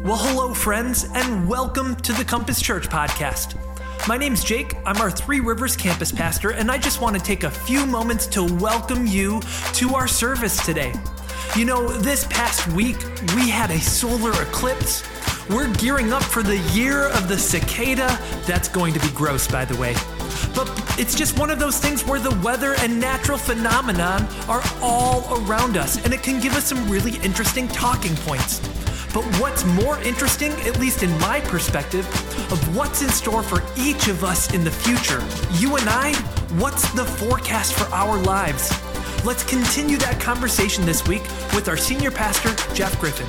Well, hello, friends, and welcome to the Compass Church podcast. My name's Jake. I'm our Three Rivers campus pastor, and I just want to take a few moments to welcome you to our service today. You know, this past week, we had a solar eclipse. We're gearing up for the year of the cicada. That's going to be gross, by the way. But it's just one of those things where the weather and natural phenomenon are all around us, and it can give us some really interesting talking points. But what's more interesting, at least in my perspective, of what's in store for each of us in the future, you and I, what's the forecast for our lives? Let's continue that conversation this week with our senior pastor, Jeff Griffin.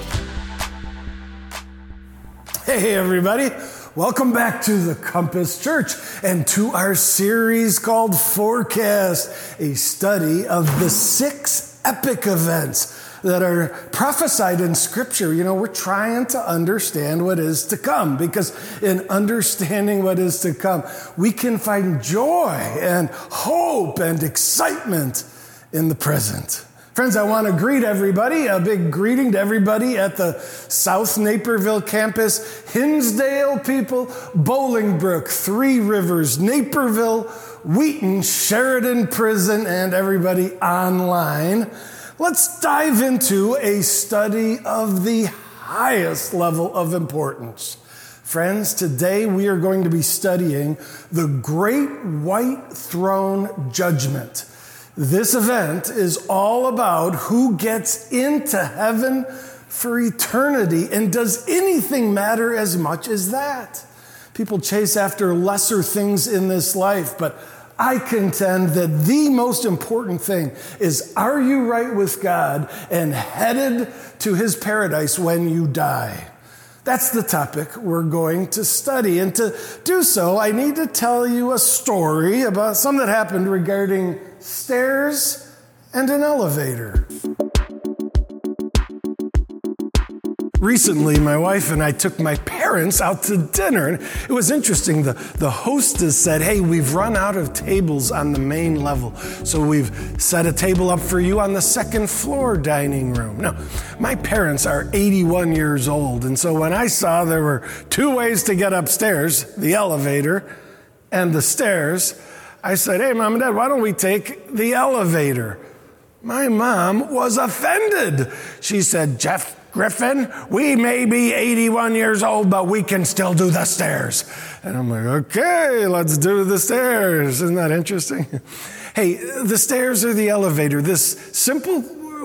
Hey, everybody. Welcome back to the Compass Church and to our series called Forecast, a study of the 6 epic events that are prophesied in Scripture. You know, we're trying to understand what is to come, because in understanding what is to come, we can find joy and hope and excitement in the present. Friends, I want to greet everybody, a big greeting to everybody at the South Naperville campus, Hinsdale people, Bolingbrook, Three Rivers, Naperville, Wheaton, Sheridan Prison, and everybody online. Let's dive into a study of the highest level of importance. Friends, today we are going to be studying the Great White Throne Judgment. This event is all about who gets into heaven for eternity, and does anything matter as much as that? People chase after lesser things in this life, but I contend that the most important thing is, are you right with God and headed to his paradise when you die? That's the topic we're going to study. And to do so, I need to tell you a story about something that happened regarding stairs and an elevator. Recently, my wife and I took my parents out to dinner, and it was interesting. The hostess said, hey, we've run out of tables on the main level, so we've set a table up for you on the second floor dining room. Now, my parents are 81 years old, and so when I saw there were 2 ways to get upstairs, the elevator and the stairs, I said, hey, Mom and Dad, why don't we take the elevator? My mom was offended. She said, Jeff Griffin, we may be 81 years old, but we can still do the stairs. And I'm like, okay, let's do the stairs. Isn't that interesting? Hey, the stairs or the elevator, this simple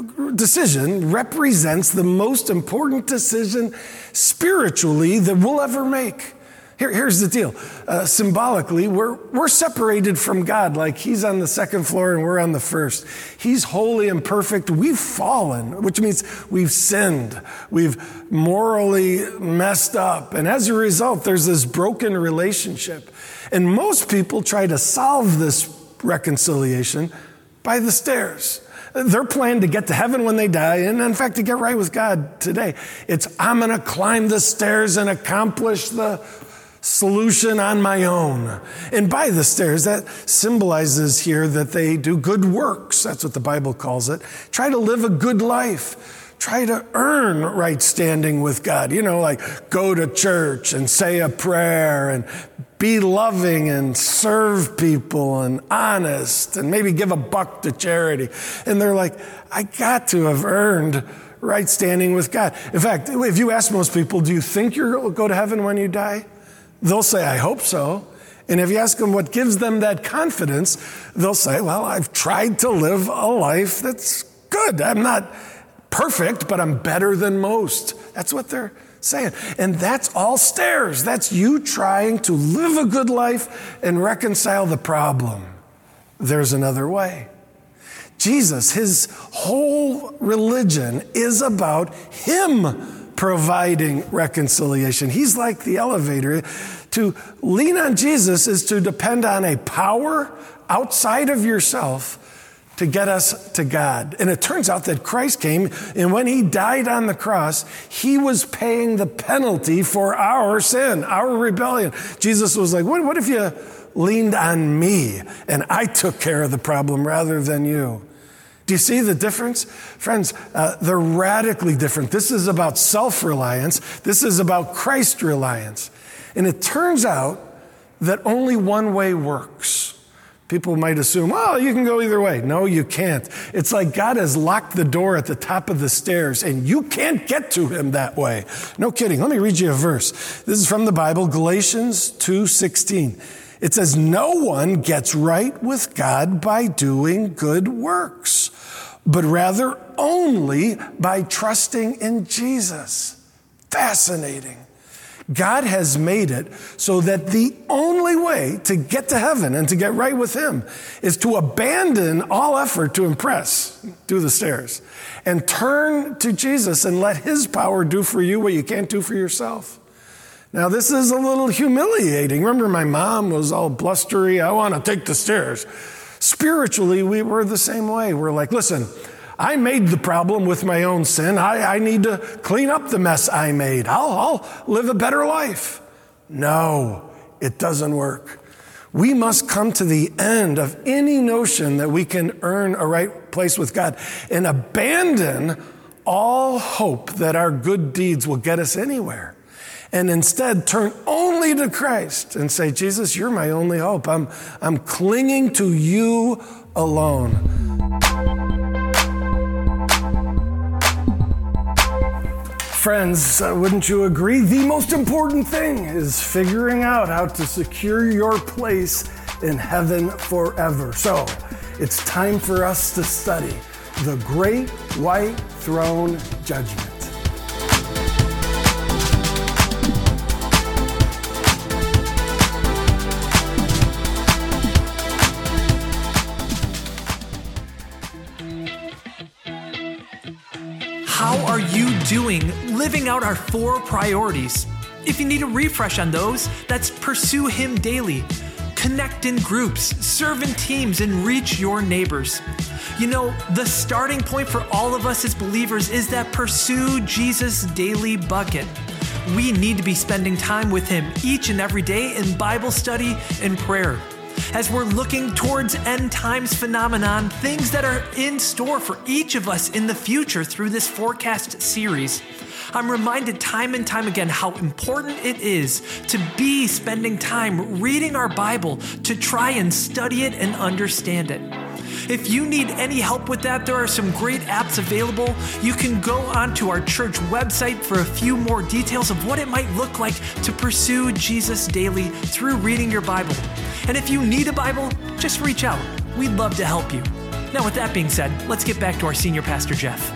decision represents the most important decision spiritually that we'll ever make. Here's the deal. Symbolically, we're separated from God, like he's on the second floor and we're on the first. He's holy and perfect. We've fallen, which means we've sinned. We've morally messed up. And as a result, there's this broken relationship. And most people try to solve this reconciliation by the stairs. Their plan to get to heaven when they die, and in fact, to get right with God today, it's I'm going to climb the stairs and accomplish the solution on my own. And by the stairs, that symbolizes here that they do good works. That's what the Bible calls it. Try to live a good life. Try to earn right standing with God. You know, like go to church and say a prayer and be loving and serve people and honest and maybe give $1 to charity. And they're like, I got to have earned right standing with God. In fact, if you ask most people, do you think you'll go to heaven when you die? They'll say, I hope so. And if you ask them what gives them that confidence, they'll say, well, I've tried to live a life that's good. I'm not perfect, but I'm better than most. That's what they're saying. And that's all stairs. That's you trying to live a good life and reconcile the problem. There's another way. Jesus, his whole religion is about him providing reconciliation. He's like the elevator. To lean on Jesus is to depend on a power outside of yourself to get us to God. And it turns out that Christ came, and when he died on the cross, he was paying the penalty for our sin, our rebellion. Jesus was like, what if you leaned on me and I took care of the problem rather than you? Do you see the difference? Friends, they're radically different. This is about self-reliance. This is about Christ-reliance. And it turns out that only one way works. People might assume, oh, you can go either way. No, you can't. It's like God has locked the door at the top of the stairs, and you can't get to him that way. No kidding. Let me read you a verse. This is from the Bible, Galatians 2:16. It says, no one gets right with God by doing good works, but rather only by trusting in Jesus. Fascinating. God has made it so that the only way to get to heaven and to get right with him is to abandon all effort to impress, do the stairs, and turn to Jesus and let his power do for you what you can't do for yourself. Now, this is a little humiliating. Remember, my mom was all blustery. I want to take the stairs. Spiritually, we were the same way. We're like, listen, I made the problem with my own sin. I need to clean up the mess I made. I'll live a better life. No, it doesn't work. We must come to the end of any notion that we can earn a right place with God and abandon all hope that our good deeds will get us anywhere. And instead turn only to Christ and say, Jesus, you're my only hope. I'm clinging to you alone. Friends, wouldn't you agree? The most important thing is figuring out how to secure your place in heaven forever. So it's time for us to study the Great White Throne Judgment. How are you doing living out our 4 priorities? If you need a refresh on those, that's pursue him daily, connect in groups, serve in teams, and reach your neighbors. You know, the starting point for all of us as believers is that pursue Jesus daily bucket. We need to be spending time with him each and every day in Bible study and prayer. As we're looking towards end times phenomenon, things that are in store for each of us in the future through this forecast series, I'm reminded time and time again how important it is to be spending time reading our Bible to try and study it and understand it. If you need any help with that, there are some great apps available. You can go onto our church website for a few more details of what it might look like to pursue Jesus daily through reading your Bible. And if you need a Bible, just reach out. We'd love to help you. Now, with that being said, let's get back to our senior pastor, Jeff.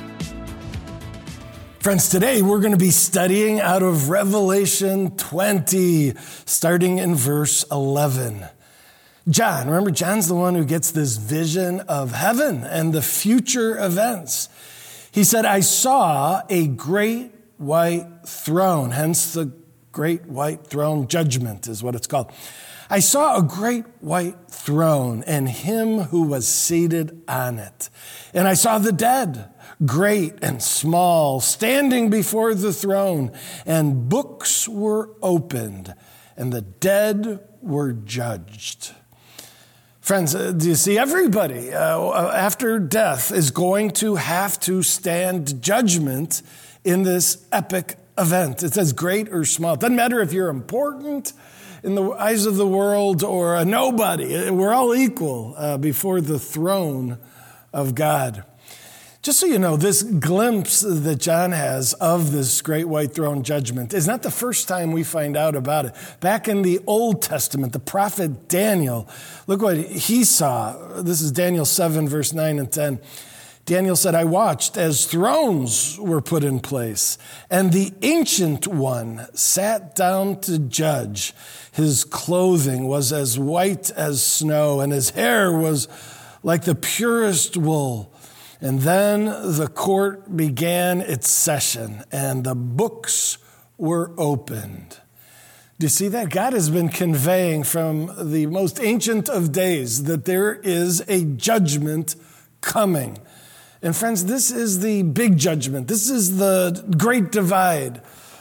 Friends, today we're going to be studying out of Revelation 20, starting in verse 11. John, remember, John's the one who gets this vision of heaven and the future events. He said, I saw a great white throne, hence the great white throne judgment is what it's called. I saw a great white throne and him who was seated on it. And I saw the dead, great and small, standing before the throne, and books were opened, and the dead were judged. Friends, do you see, everybody after death is going to have to stand judgment in this epic event. It says great or small. It doesn't matter if you're important in the eyes of the world or a nobody. We're all equal before the throne of God. Just so you know, this glimpse that John has of this great white throne judgment is not the first time we find out about it. Back in the Old Testament, the prophet Daniel, look what he saw. This is Daniel 7, verse 9 and 10. Daniel said, I watched as thrones were put in place, and the Ancient One sat down to judge. His clothing was as white as snow, and his hair was like the purest wool. And then the court began its session, and the books were opened. Do you see that? God has been conveying from the most ancient of days that there is a judgment coming. And friends, this is the big judgment. This is the great divide.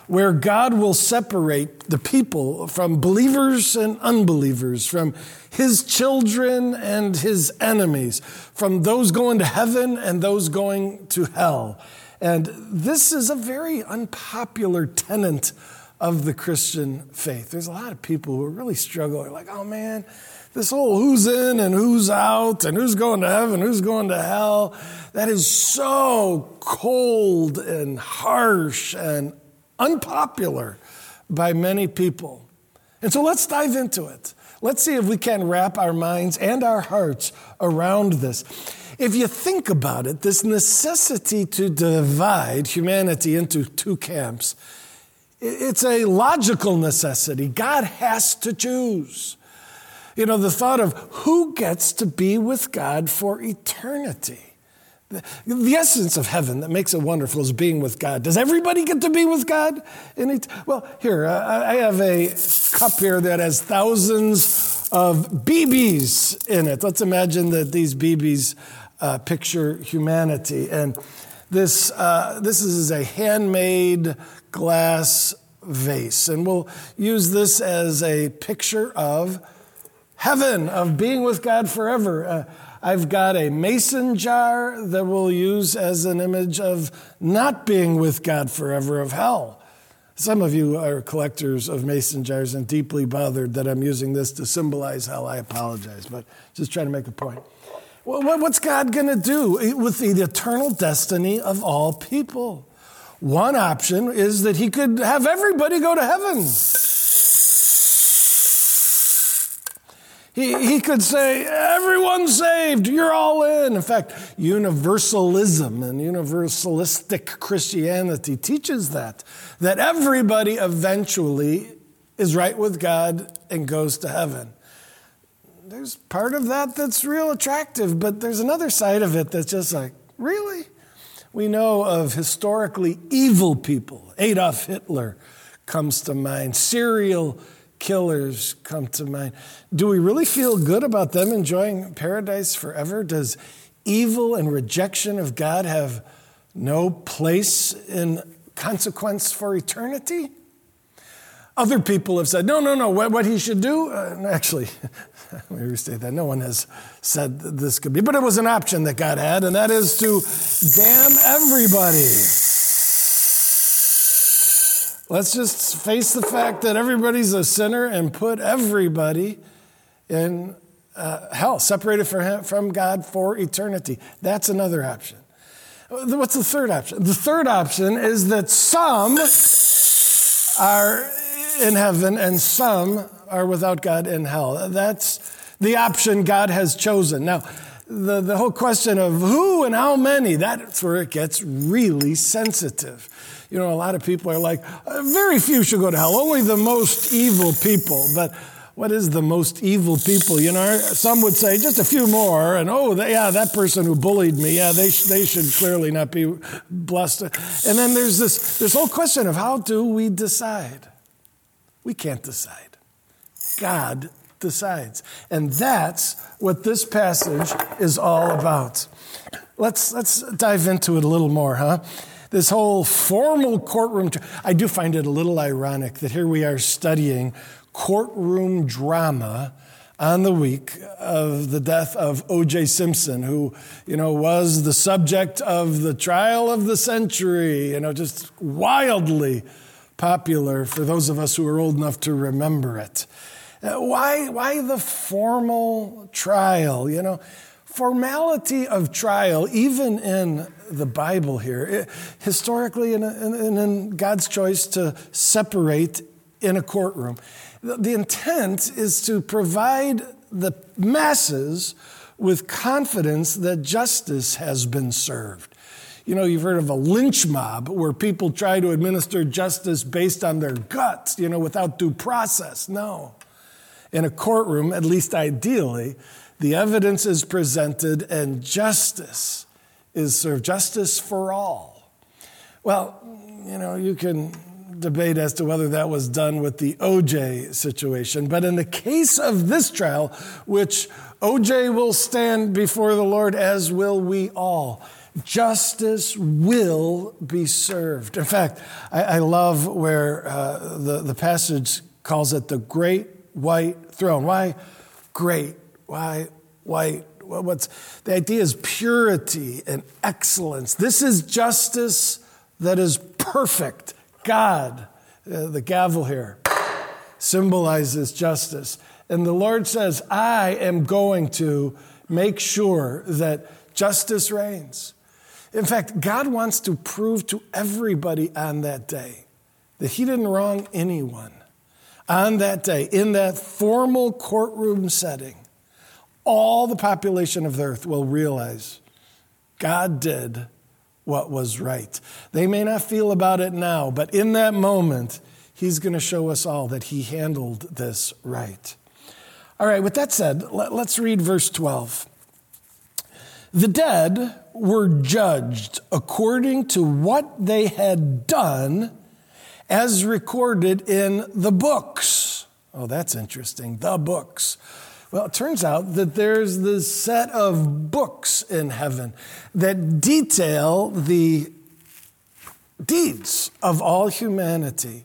where God will separate the people from believers and unbelievers, from his children and his enemies, from those going to heaven and those going to hell. And this is a very unpopular tenet of the Christian faith. There's a lot of people who really struggle. They're like, oh man, this whole who's in and who's out and who's going to heaven, who's going to hell, that is so cold and harsh and unpopular by many people. And so let's dive into it. Let's see if we can wrap our minds and our hearts around this. If you think about it, this necessity to divide humanity into two camps, it's a logical necessity. God has to choose. You know, the thought of who gets to be with God for eternity. The essence of heaven that makes it wonderful is being with God. Does everybody get to be with God? Well, here, I have a cup here that has thousands of BBs in it. Let's imagine that these BBs picture humanity. And this is a handmade glass vase. And we'll use this as a picture of heaven, of being with God forever. I've got a mason jar that we'll use as an image of not being with God forever, of hell. Some of you are collectors of mason jars and deeply bothered that I'm using this to symbolize hell. I apologize, but just trying to make a point. Well, what's God going to do with the eternal destiny of all people? One option is that he could have everybody go to heaven. He could say, everyone's saved, you're all in. In fact, universalism and universalistic Christianity teaches that everybody eventually is right with God and goes to heaven. There's part of that that's real attractive, but there's another side of it that's just like, really? We know of historically evil people. Adolf Hitler comes to mind. Serial killers come to mind. Do we really feel good about them enjoying paradise forever? Does evil and rejection of God have no place in consequence for eternity? Other people have said, no, what he should do, actually, let me restate that. No one has said that this could be, but it was an option that God had, and that is to damn everybody. Let's just face the fact that everybody's a sinner and put everybody in hell, separated from God for eternity. That's another option. What's the third option? The third option is that some are in heaven and some are without God in hell. That's the option God has chosen. Now, the whole question of who and how many, that's where it gets really sensitive. You know, a lot of people are like, very few should go to hell, only the most evil people. But what is the most evil people? You know, some would say just a few more, and that person who bullied me, they should clearly not be blessed. And then there's this whole question of how do we decide? We can't decide. God decides. And that's what this passage is all about. Let's dive into it a little more, huh? This whole formal courtroom, I do find it a little ironic that here we are studying courtroom drama on the week of the death of O.J. Simpson, who, was the subject of the trial of the century, just wildly popular for those of us who are old enough to remember it. Why the formal trial? Formality of trial, even in the Bible here, historically and in God's choice to separate in a courtroom. The intent is to provide the masses with confidence that justice has been served. You've heard of a lynch mob where people try to administer justice based on their guts, without due process. No. In a courtroom, at least ideally, the evidence is presented and justice is served. Justice for all. Well, you can debate as to whether that was done with the O.J. situation. But in the case of this trial, which O.J. will stand before the Lord, as will we all, justice will be served. In fact, I love where the passage calls it the great white throne. Why great? Why white? What's the idea is purity and excellence. This is justice that is perfect. God, the gavel here, symbolizes justice. And the Lord says, I am going to make sure that justice reigns. In fact, God wants to prove to everybody on that day that he didn't wrong anyone. On that day, in that formal courtroom setting, all the population of the earth will realize God did what was right. They may not feel about it now, but in that moment, he's going to show us all that he handled this right. All right, with that said, let's read verse 12. The dead were judged according to what they had done as recorded in the books. Oh, that's interesting, the books. Well, it turns out that there's this set of books in heaven that detail the deeds of all humanity.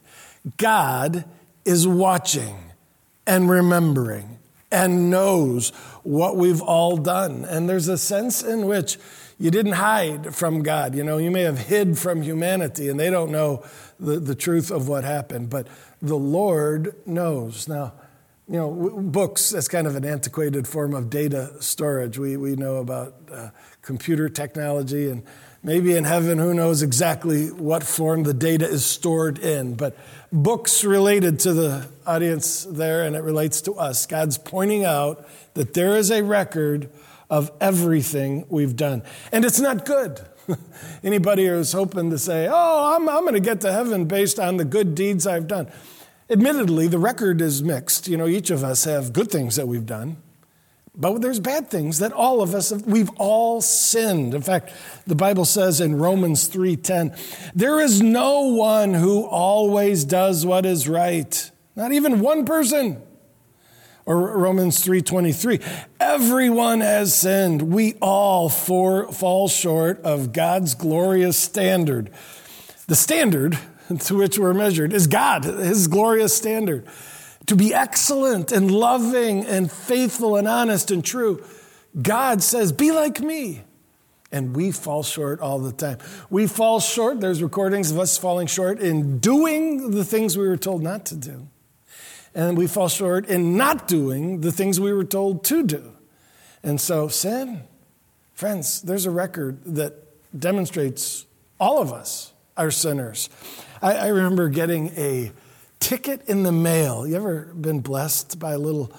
God is watching and remembering and knows what we've all done. And there's a sense in which you didn't hide from God. You know, you may have hid from humanity and they don't know the truth of what happened, but the Lord knows. Now, you know, books, that's kind of an antiquated form of data storage. We know about computer technology, and maybe in heaven, who knows exactly what form the data is stored in. But books related to the audience there, and it relates to us. God's pointing out that there is a record of everything we've done. And it's not good. Anybody who's hoping to say, oh, I'm going to get to heaven based on the good deeds I've done. Admittedly, the record is mixed. You know, each of us have good things that we've done, but there's bad things that all of us have. We've all sinned. In fact, the Bible says in Romans 3:10, there is no one who always does what is right, not even one person. Or Romans 3:23, everyone has sinned. We all fall short of God's glorious standard. The standard to which we're measured is God, his glorious standard. To be excellent and loving and faithful and honest and true. God says, be like me. And we fall short all the time. We fall short. There's recordings of us falling short in doing the things we were told not to do. And we fall short in not doing the things we were told to do. And so sin, friends, there's a record that demonstrates all of us are sinners. I remember getting a ticket in the mail. You ever been blessed by a little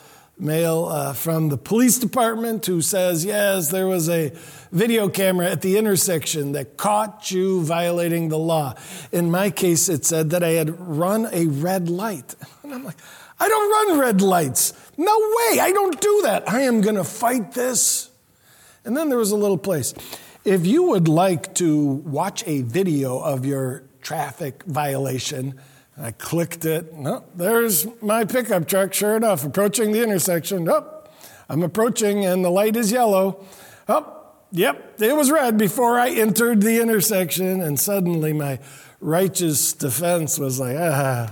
mail from the police department who says, yes, there was a video camera at the intersection that caught you violating the law. In my case, it said that I had run a red light. And I'm like, I don't run red lights. No way, I don't do that. I am going to fight this. And then there was a little place. If you would like to watch a video of your traffic violation, I clicked it. No, there's my pickup truck, sure enough, approaching the intersection. Oh, I'm approaching and the light is yellow. Oh, yep, it was red before I entered the intersection. And suddenly my righteous defense was like, yeah,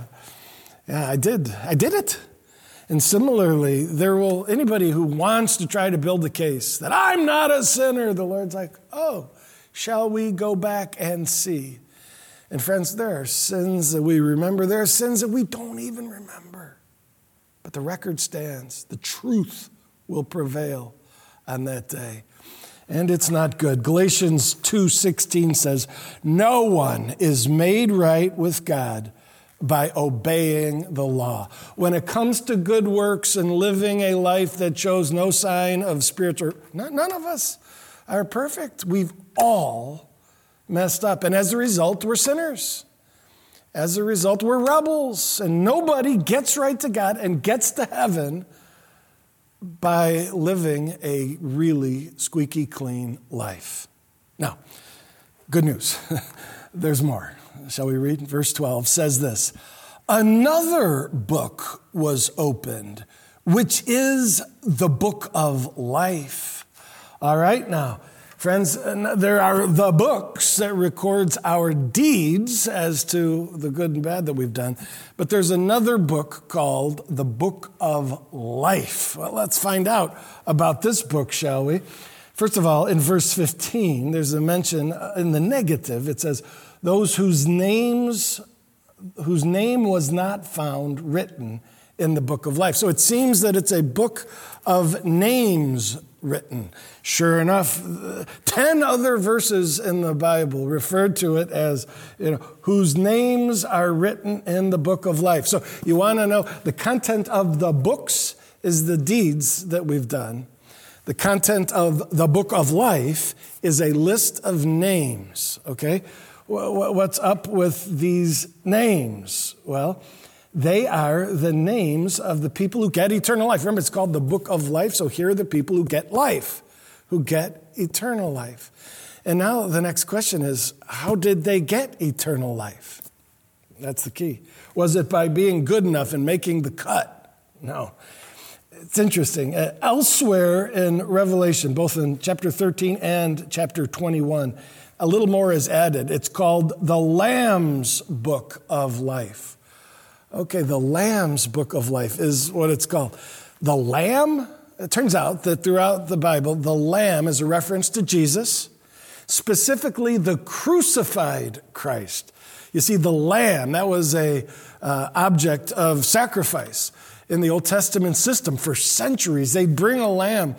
I did it. And similarly, anybody who wants to try to build a case that I'm not a sinner, the Lord's like, oh, shall we go back and see? And friends, there are sins that we remember. There are sins that we don't even remember. But the record stands. The truth will prevail on that day. And it's not good. Galatians 2:16 says, no one is made right with God by obeying the law. When it comes to good works and living a life that shows no sign of spiritual, none of us are perfect. We've all messed up. And as a result, we're sinners. As a result, we're rebels. And nobody gets right to God and gets to heaven by living a really squeaky clean life. Now, good news. There's more. Shall we read? Verse 12 says this, another book was opened, which is the book of life. All right, now, Friends, there are the books that records our deeds as to the good and bad that we've done. But there's another book called the Book of Life. Well, let's find out about this book, shall we? First of all, in verse 15, there's a mention in the negative. It says, those whose name was not found written in the book of life. So it seems that it's a book of names written. Sure enough, 10 other verses in the Bible referred to it as, whose names are written in the book of life. So you want to know the content of the books is the deeds that we've done. The content of the book of life is a list of names, okay? What's up with these names? Well, they are the names of the people who get eternal life. Remember, it's called the Book of Life, so here are the people who get life, who get eternal life. And now the next question is, how did they get eternal life? That's the key. Was it by being good enough and making the cut? No. It's interesting. Elsewhere in Revelation, both in chapter 13 and chapter 21, a little more is added. It's called the Lamb's Book of Life. Okay, the Lamb's Book of Life is what it's called. The Lamb, it turns out that throughout the Bible, the Lamb is a reference to Jesus, specifically the crucified Christ. You see, the Lamb, that was a object of sacrifice in the Old Testament system for centuries. They'd bring a lamb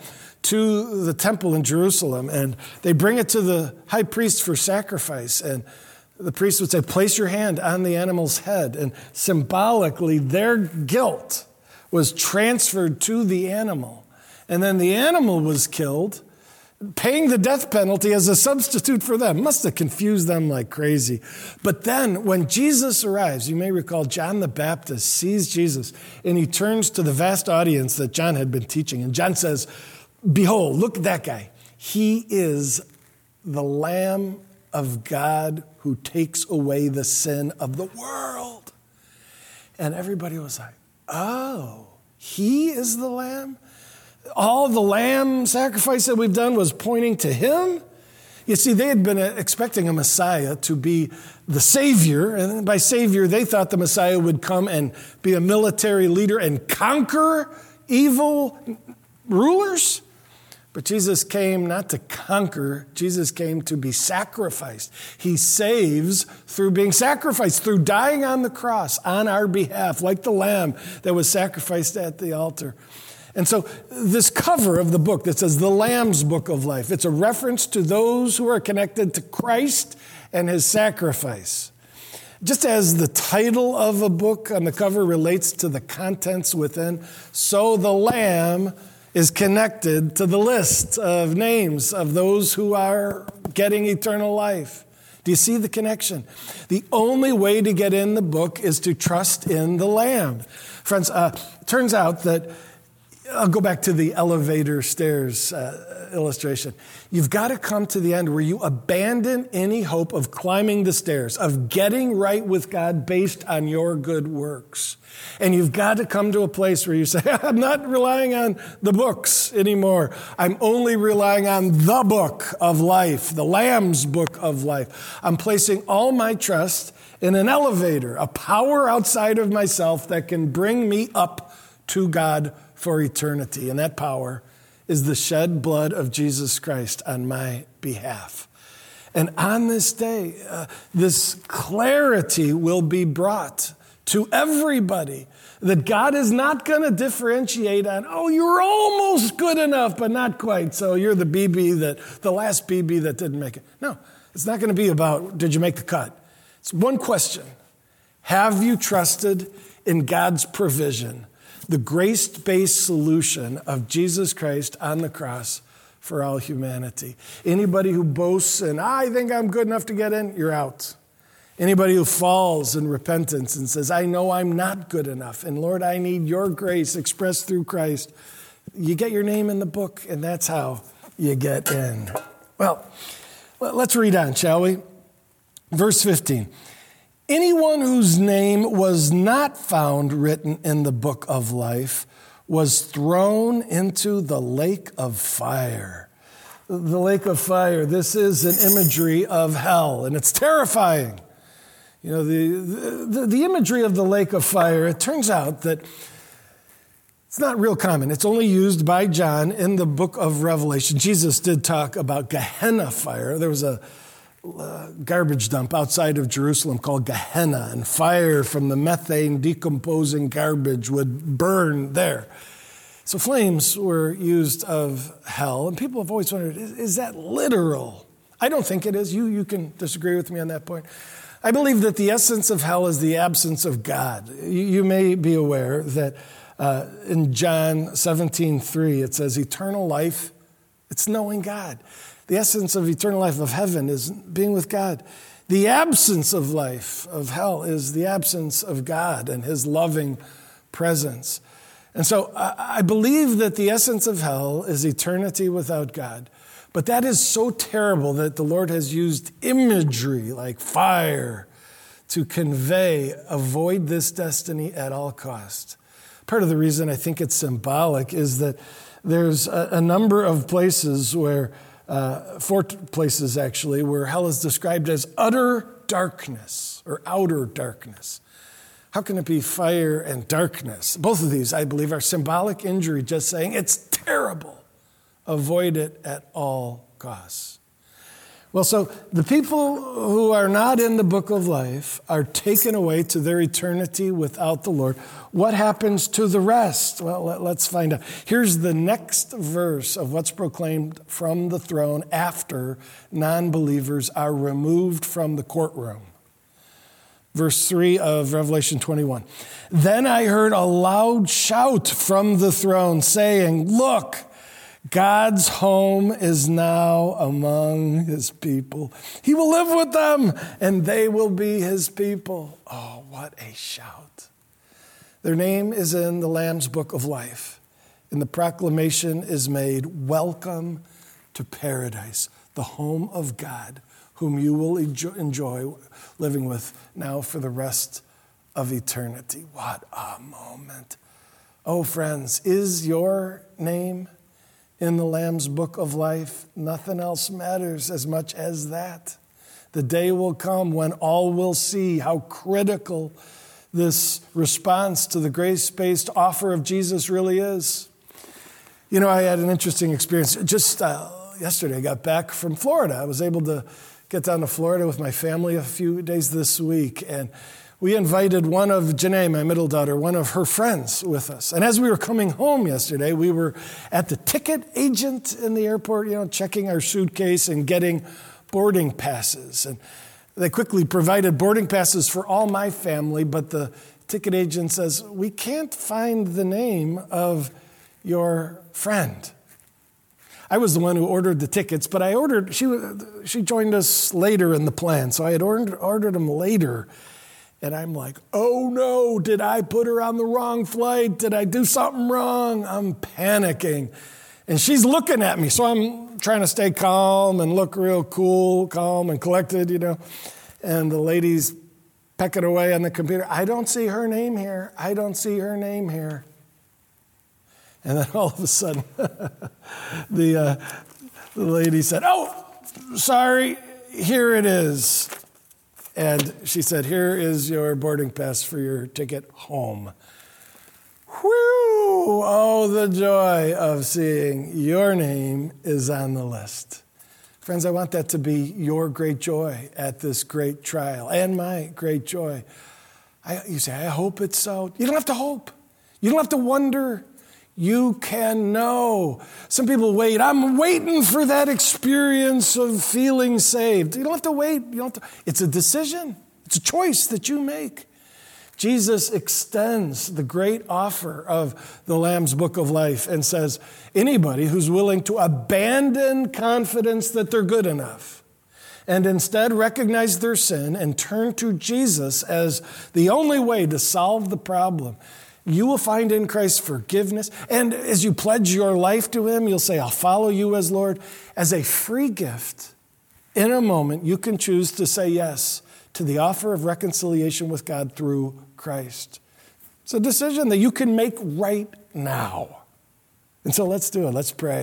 to the temple in Jerusalem, and they bring it to the high priest for sacrifice, and the priest would say, place your hand on the animal's head, and symbolically their guilt was transferred to the animal. And then the animal was killed, paying the death penalty as a substitute for them. Must have confused them like crazy. But then when Jesus arrives, you may recall John the Baptist sees Jesus, and he turns to the vast audience that John had been teaching. And John says, behold, look at that guy. He is the Lamb of God who takes away the sin of the world. And everybody was like, oh, he is the Lamb? All the lamb sacrifice that we've done was pointing to him? You see, they had been expecting a Messiah to be the Savior, and by Savior, they thought the Messiah would come and be a military leader and conquer evil rulers. But Jesus came not to conquer, Jesus came to be sacrificed. He saves through being sacrificed, through dying on the cross on our behalf, like the lamb that was sacrificed at the altar. And so this cover of the book that says the Lamb's Book of Life, it's a reference to those who are connected to Christ and his sacrifice. Just as the title of a book on the cover relates to the contents within, so the Lamb is connected to the list of names of those who are getting eternal life. Do you see the connection? The only way to get in the book is to trust in the Lamb. Friends, it turns out that, I'll go back to the elevator stairs illustration. You've got to come to the end where you abandon any hope of climbing the stairs, of getting right with God based on your good works. And you've got to come to a place where you say, I'm not relying on the books anymore. I'm only relying on the book of life, the Lamb's Book of Life. I'm placing all my trust in an elevator, a power outside of myself that can bring me up to God for eternity. And that power is the shed blood of Jesus Christ on my behalf. And on this day, this clarity will be brought to everybody that God is not going to differentiate on, oh, you're almost good enough, but not quite. So you're the the last BB that didn't make it. No, it's not going to be about, did you make the cut? It's one question. Have you trusted in God's provision? The grace-based solution of Jesus Christ on the cross for all humanity. Anybody who boasts and I think I'm good enough to get in, you're out. Anybody who falls in repentance and says, I know I'm not good enough, and Lord, I need your grace expressed through Christ, you get your name in the book, and that's how you get in. Well, let's read on, shall we? Verse 15. Anyone whose name was not found written in the book of life was thrown into the lake of fire. the lake of fire. This is an imagery of hell, and it's terrifying. You know, the imagery of the lake of fire, it turns out that it's not real common. It's only used by John in the book of Revelation. Jesus did talk about Gehenna fire. There was a garbage dump outside of Jerusalem called Gehenna, and fire from the methane decomposing garbage would burn there. So flames were used of hell, and people have always wondered, is that literal? I don't think it is. You can disagree with me on that point. I believe that the essence of hell is the absence of God. You may be aware that in John 17:3, it says eternal life, it's knowing God. The essence of eternal life of heaven is being with God. The absence of life of hell is the absence of God and his loving presence. And so I believe that the essence of hell is eternity without God. But that is so terrible that the Lord has used imagery like fire to convey, avoid this destiny at all cost. Part of the reason I think it's symbolic is that there's a number of places where, 4 places actually, where hell is described as utter darkness or outer darkness. How can it be fire and darkness? Both of these, I believe, are symbolic imagery, just saying it's terrible. Avoid it at all costs. Well, so the people who are not in the book of life are taken away to their eternity without the Lord. What happens to the rest? Well, let's find out. Here's the next verse of what's proclaimed from the throne after non-believers are removed from the courtroom. Verse 3 of Revelation 21. Then I heard a loud shout from the throne saying, "Look, God's home is now among his people. He will live with them, and they will be his people." Oh, what a shout. Their name is in the Lamb's book of life, and the proclamation is made, "Welcome to paradise, the home of God, whom you will enjoy living with now for the rest of eternity." What a moment. Oh, friends, is your name in the Lamb's book of life? Nothing else matters as much as that. The day will come when all will see how critical this response to the grace-based offer of Jesus really is. You know, I had an interesting experience. Just yesterday, I got back from Florida. I was able to get down to Florida with my family a few days this week, and we invited one of Janae, my middle daughter, one of her friends with us. And as we were coming home yesterday, we were at the ticket agent in the airport, checking our suitcase and getting boarding passes. And they quickly provided boarding passes for all my family, but the ticket agent says, "We can't find the name of your friend." I was the one who ordered the tickets, but she joined us later in the plan, so I had ordered them later. And I'm like, oh no, did I put her on the wrong flight? Did I do something wrong? I'm panicking. And she's looking at me, so I'm trying to stay calm and look real cool, calm and collected, And the lady's pecking away on the computer. "I don't see her name here. I don't see her name here." And then all of a sudden, the lady said, "Oh, sorry, here it is." And she said, "Here is your boarding pass for your ticket home." Whew! Oh, the joy of seeing your name is on the list. Friends, I want that to be your great joy at this great trial and my great joy. You say, "I hope it's so." You don't have to hope. You don't have to wonder. You can know. Some people wait. I'm waiting for that experience of feeling saved. You don't have to wait. It's a decision. It's a choice that you make. Jesus extends the great offer of the Lamb's book of life and says, anybody who's willing to abandon confidence that they're good enough and instead recognize their sin and turn to Jesus as the only way to solve the problem, you will find in Christ forgiveness. And as you pledge your life to him, you'll say, "I'll follow you as Lord." As a free gift, in a moment, you can choose to say yes to the offer of reconciliation with God through Christ. It's a decision that you can make right now. And so let's do it. Let's pray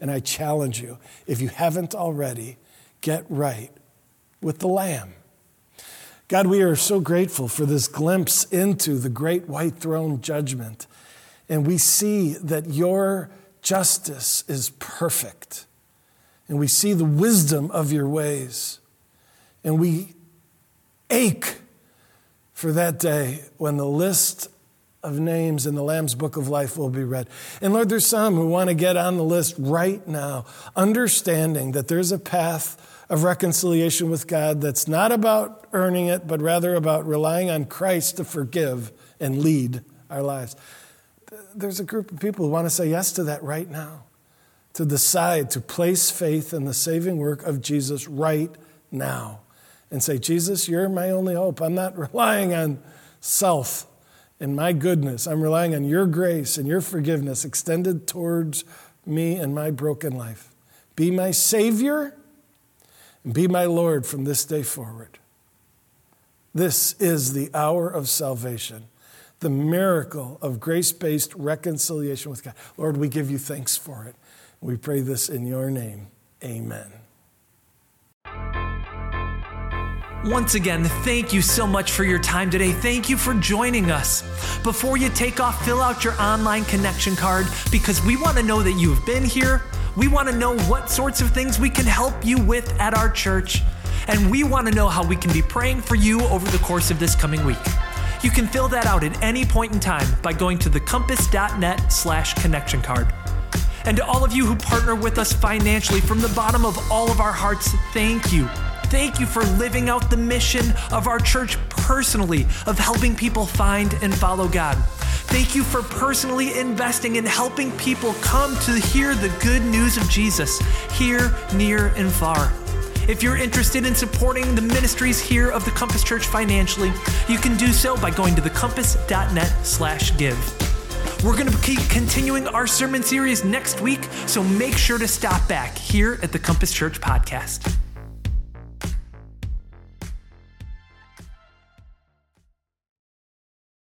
And I challenge you, if you haven't already, get right with the Lamb. God, we are so grateful for this glimpse into the great white throne judgment. And we see that your justice is perfect. And we see the wisdom of your ways. And we ache for that day when the list of names in the Lamb's Book of Life will be read. And Lord, there's some who want to get on the list right now, understanding that there's a path of reconciliation with God that's not about earning it, but rather about relying on Christ to forgive and lead our lives. There's a group of people who want to say yes to that right now, to decide to place faith in the saving work of Jesus right now and say, Jesus, you're my only hope. I'm not relying on self and my goodness. I'm relying on your grace and your forgiveness extended towards me and my broken life. Be my Savior and be my Lord from this day forward. This is the hour of salvation, the miracle of grace-based reconciliation with God. Lord, we give you thanks for it. We pray this in your name. Amen. Once again, thank you so much for your time today. Thank you for joining us. Before you take off, fill out your online connection card because we want to know that you've been here. We want to know what sorts of things we can help you with at our church. And we want to know how we can be praying for you over the course of this coming week. You can fill that out at any point in time by going to thecompass.net/connection card. And to all of you who partner with us financially, from the bottom of all of our hearts, thank you. Thank you for living out the mission of our church personally, of helping people find and follow God. Thank you for personally investing in helping people come to hear the good news of Jesus, here, near, and far. If you're interested in supporting the ministries here of the Compass Church financially, you can do so by going to thecompass.net/give. We're going to keep continuing our sermon series next week, so make sure to stop back here at the Compass Church Podcast.